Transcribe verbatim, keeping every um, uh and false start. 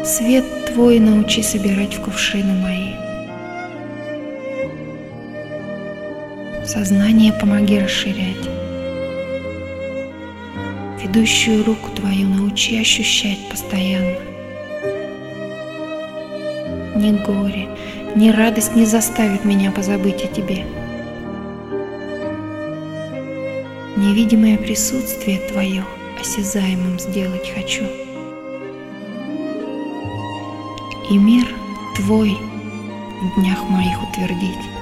Свет Твой научи собирать в кувшины мои. Сознание помоги расширять. Ведущую руку Твою научи ощущать постоянно. Ни горе, ни радость не заставит меня позабыть о Тебе. Невидимое присутствие Твое осязаемым сделать хочу. И мир Твой в днях моих утвердить.